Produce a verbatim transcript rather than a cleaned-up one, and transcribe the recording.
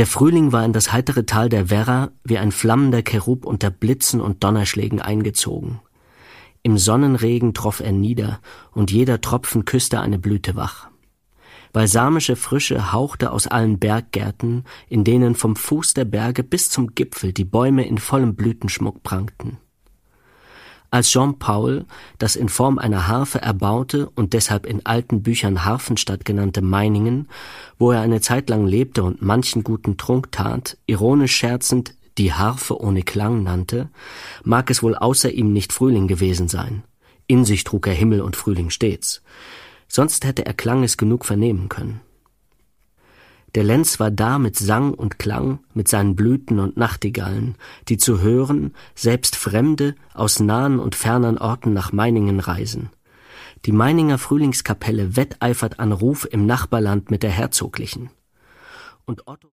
Der Frühling war in das heitere Tal der Werra wie ein flammender Cherub unter Blitzen und Donnerschlägen eingezogen. Im Sonnenregen troff er nieder, und jeder Tropfen küsste eine Blüte wach. Balsamische Frische hauchte aus allen Berggärten, in denen vom Fuß der Berge bis zum Gipfel die Bäume in vollem Blütenschmuck prangten. Als Jean Paul das in Form einer Harfe erbaute und deshalb in alten Büchern Harfenstadt genannte Meiningen, wo er eine Zeit lang lebte und manchen guten Trunk tat, ironisch scherzend die Harfe ohne Klang nannte, mag es wohl außer ihm nicht Frühling gewesen sein. In sich trug er Himmel und Frühling stets. Sonst hätte er Klanges genug vernehmen können. Der Lenz war da mit Sang und Klang, mit seinen Blüten und Nachtigallen, die zu hören selbst Fremde aus nahen und fernern Orten nach Meiningen reisen. Die Meininger Frühlingskapelle wetteifert an Ruf im Nachbarland mit der herzoglichen. Und Otto